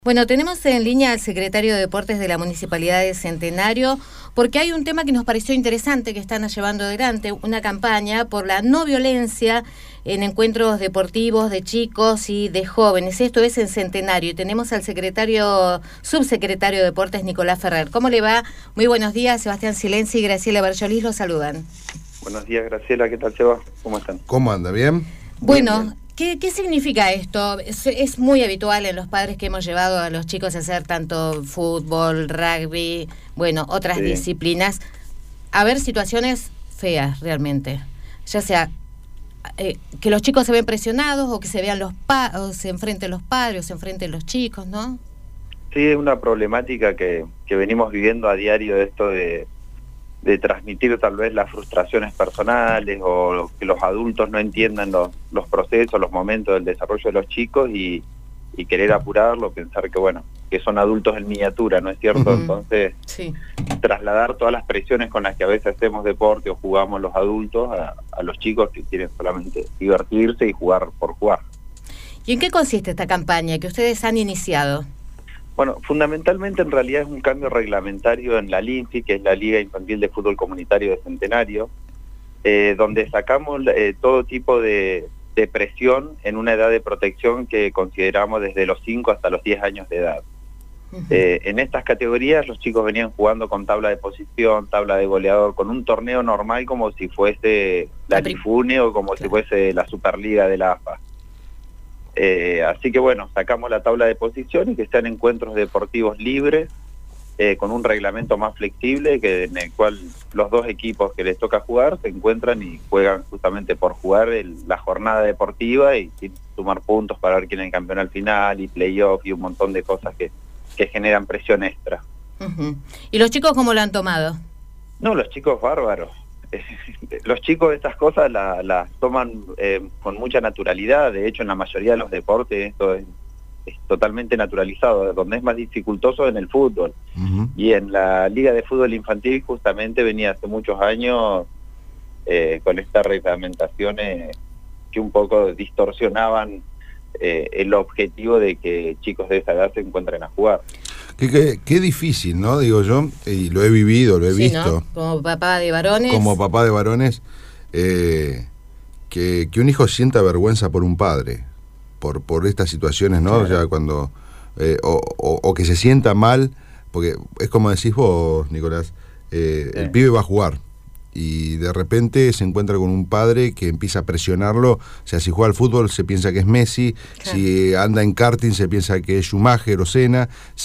Bueno, tenemos en línea al secretario de Deportes de la Municipalidad de Centenario, porque hay un tema que nos pareció interesante que están llevando adelante, una campaña por la no violencia en encuentros deportivos de chicos y de jóvenes. Esto es en Centenario. Y tenemos al subsecretario de Deportes, Nicolás Ferrer. ¿Cómo le va? Muy buenos días, Sebastián Silenzi y Graciela Bercholis los saludan. Buenos días, Graciela, ¿qué tal, Seba? ¿Cómo están? ¿Cómo anda? ¿Bien? Bueno, Bien. ¿Qué significa esto? Es muy habitual en los padres que hemos llevado a los chicos a hacer tanto fútbol, rugby, bueno, otras disciplinas, a ver situaciones feas realmente, ya sea que los chicos se ven presionados o que se vean o se enfrenten los padres o se enfrenten los chicos, ¿no? Sí, es una problemática que venimos viviendo a diario, esto de transmitir tal vez las frustraciones personales o que los adultos no entiendan los procesos, los momentos del desarrollo de los chicos y querer apurarlo, pensar que bueno, que son adultos en miniatura, ¿no es cierto? Entonces, sí, trasladar todas las presiones con las que a veces hacemos deporte o jugamos los adultos a los chicos que quieren solamente divertirse y jugar por jugar. ¿Y en qué consiste esta campaña que ustedes han iniciado? Bueno, fundamentalmente en realidad es un cambio reglamentario en la LINFI, que es la Liga Infantil de Fútbol Comunitario de Centenario, donde sacamos todo tipo de presión en una edad de protección que consideramos desde los 5 hasta los 10 años de edad. En estas categorías los chicos venían jugando con tabla de posición, tabla de goleador, con un torneo normal como si fuese la Lifune o como si fuese la Superliga de la AFA. Así que bueno, sacamos la tabla de posiciones, que sean encuentros deportivos libres, con un reglamento más flexible, en el cual los dos equipos que les toca jugar se encuentran y juegan justamente por jugar la jornada deportiva y sumar puntos para ver quién es el campeón al final y playoff y un montón de cosas que generan presión extra. ¿Y los chicos cómo lo han tomado? No, los chicos bárbaros. Los chicos estas cosas las toman con mucha naturalidad. De hecho, en la mayoría de los deportes esto es totalmente naturalizado. Donde es más dificultoso en el fútbol. Y en la Liga de Fútbol Infantil justamente venía hace muchos años con estas reglamentaciones que un poco distorsionaban el objetivo de que chicos de esa edad se encuentren a jugar. Qué difícil, ¿no? Digo yo, y lo he vivido, lo he visto. ¿No? Como papá de varones. Como papá de varones, que un hijo sienta vergüenza por un padre, por estas situaciones, ¿no? Claro. O sea, cuando o que se sienta mal, porque es como decís vos, Nicolás, el pibe va a jugar. Y de repente se encuentra con un padre que empieza a presionarlo. O sea, si juega al fútbol se piensa que es Messi, claro. Si anda en karting se piensa que es Schumacher o Senna,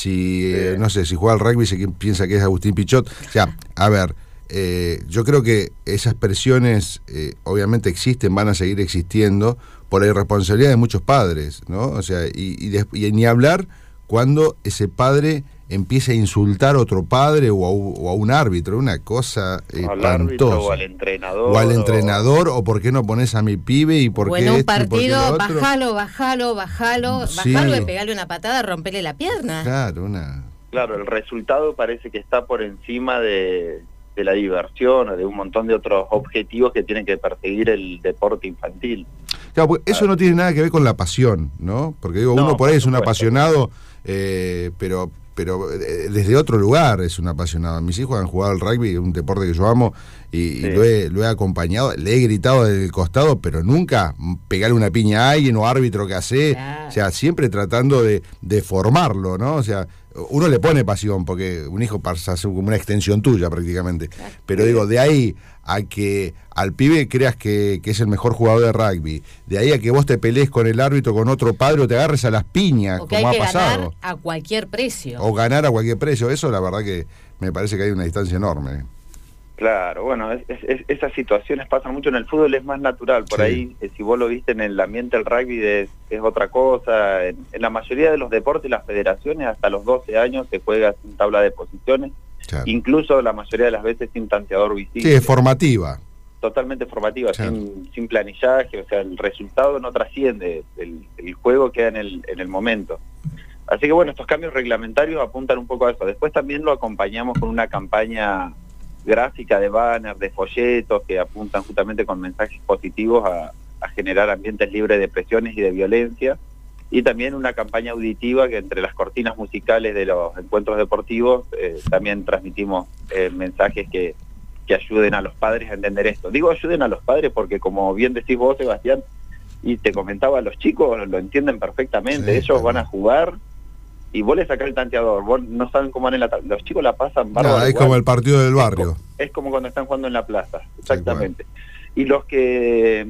no sé, si juega al rugby se piensa que es Agustín Pichot. O sea, a ver, yo creo que esas presiones obviamente existen, van a seguir existiendo por la irresponsabilidad de muchos padres, ¿no? O sea, y ni hablar cuando ese padre empieza a insultar a otro padre o a un árbitro, una cosa espantosa. O al entrenador. O al entrenador, o por qué no pones a mi pibe y por qué en un esto, partido, bájalo Sí. de pegarle una patada, romperle la pierna. Claro, el resultado parece que está por encima de la diversión o de un montón de otros objetivos que tienen que perseguir el deporte infantil. Claro, porque eso no tiene nada que ver con la pasión, ¿no? Porque digo, uno por ahí es un apasionado, pero desde otro lugar es un apasionado. Mis hijos han jugado al rugby, un deporte que yo amo, y lo he acompañado, le he gritado desde el costado, pero nunca pegarle una piña a alguien o árbitro que hace, claro. O sea, siempre tratando de formarlo, ¿no? O sea, uno le pone pasión, porque un hijo pasa a ser como una extensión tuya prácticamente, claro. Pero digo, de ahí a que al pibe creas que es el mejor jugador de rugby, de ahí a que vos te pelees con el árbitro, con otro padre, o te agarres a las piñas, o que como hay que ha pasado. Ganar a cualquier precio. O ganar a cualquier precio, eso la verdad que me parece que hay una distancia enorme. Claro, bueno, esas situaciones pasan mucho en el fútbol, es más natural, por ahí, si vos lo viste en el ambiente del rugby es otra cosa. En la mayoría de los deportes, las federaciones, hasta los 12 años se juega sin tabla de posiciones, claro. Incluso la mayoría de las veces sin tanteador visible. Sí, es formativa. Totalmente formativa, claro. sin planillaje, o sea, el resultado no trasciende, el juego queda en el momento. Así que bueno, estos cambios reglamentarios apuntan un poco a eso. Después también lo acompañamos con una campaña gráfica de banners, de folletos que apuntan justamente con mensajes positivos a generar ambientes libres de presiones y de violencia, y también una campaña auditiva que entre las cortinas musicales de los encuentros deportivos también transmitimos mensajes que ayuden a los padres a entender esto. Digo ayuden a los padres porque, como bien decís vos, Sebastián, y te comentaba, los chicos lo entienden perfectamente. Sí, ellos van a jugar y vos le sacás el tanteador, vos no saben cómo van los chicos la pasan bárbaro. Es como el partido del barrio. Es como cuando están jugando en la plaza, exactamente. Sí, y los que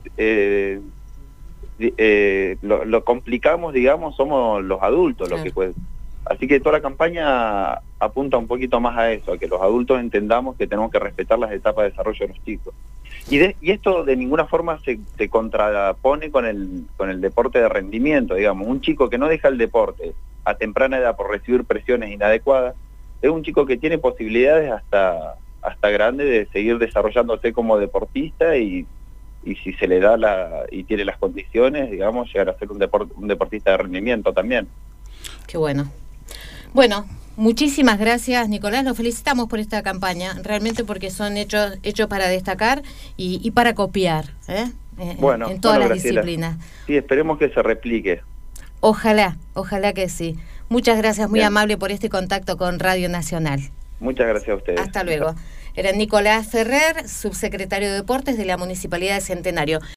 lo complicamos, digamos, somos los adultos, los que pueden. Así que toda la campaña apunta un poquito más a eso, a que los adultos entendamos que tenemos que respetar las etapas de desarrollo de los chicos. Y esto de ninguna forma se contrapone con el deporte de rendimiento, digamos. Un chico que no deja el deporte a temprana edad por recibir presiones inadecuadas, es un chico que tiene posibilidades hasta grande de seguir desarrollándose como deportista y si se le da y tiene las condiciones, digamos, llegar a ser un deportista de rendimiento también. Qué bueno. Bueno, muchísimas gracias, Nicolás. Los felicitamos por esta campaña, realmente, porque son hechos para destacar y para copiar, bueno, en todas las Graciela, disciplinas. Sí, esperemos que se replique. Ojalá que sí. Muchas gracias, muy amable por este contacto con Radio Nacional. Muchas gracias a ustedes. Hasta luego. Era Nicolás Ferrer, subsecretario de Deportes de la Municipalidad de Centenario.